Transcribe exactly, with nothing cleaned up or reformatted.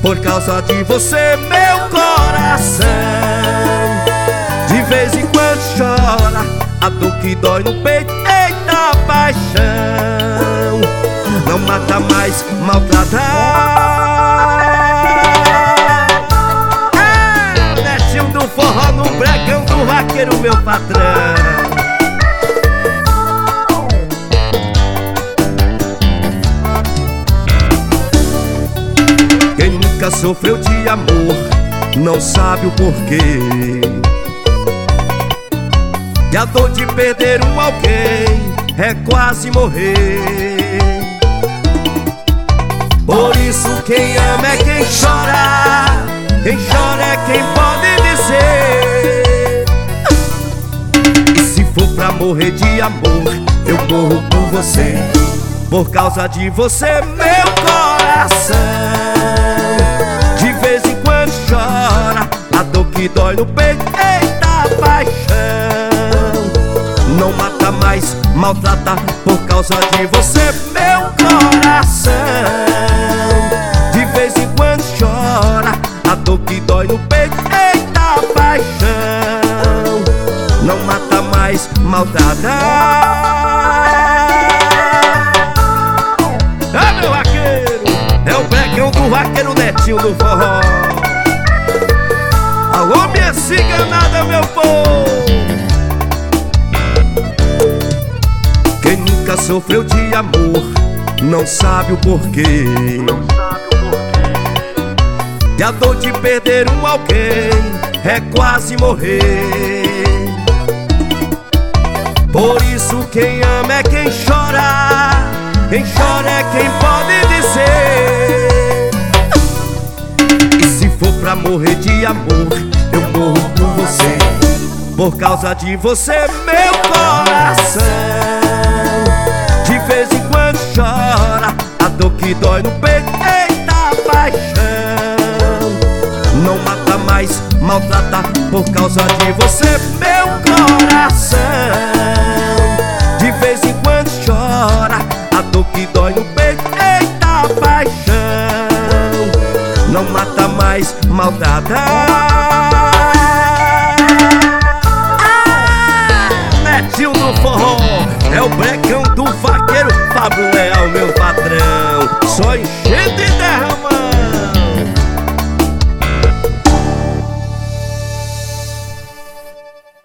por causa de você, meu coração. De vez em quando chora a dor que dói no peito, eita paixão. Não mata mais, maltrata. É, Netinho do forró no brecão do vaqueiro, meu patrão. Quem nunca sofreu de amor não sabe o porquê. E a dor de perder um alguém é quase morrer. Por isso quem ama é quem chora, quem chora é quem pode dizer. E se for pra morrer de amor, eu morro por você, por causa de você, meu coração. De vez em quando chora a dor que dói no peito, eita paixão. Não mata mais, maltrata, por causa de você, meu coração. De vez em quando chora a dor que dói no peito, eita paixão. Não mata mais, maltrata. É meu vaqueiro, é o brecão do vaqueiro Netinho do forró. Alô, minha ciganada, meu povo. Quem nunca sofreu de amor não sabe o porquê. E a dor de perder um alguém é quase morrer. Por isso quem ama é quem chora, quem chora é quem pode dizer. E se for pra morrer de amor, eu morro por você, por causa de você, meu coração. De vez em quando chora a dor que dói no peito, eita paixão. Não mata mais, maltrata, por causa de você, meu coração. De vez em quando chora a dor que dói no peito, eita paixão. Não mata mais, maltrata. Ah, Netinho do forró, é o brecão do vaqueiro Pablo Leal, meu patrão. Só enchendo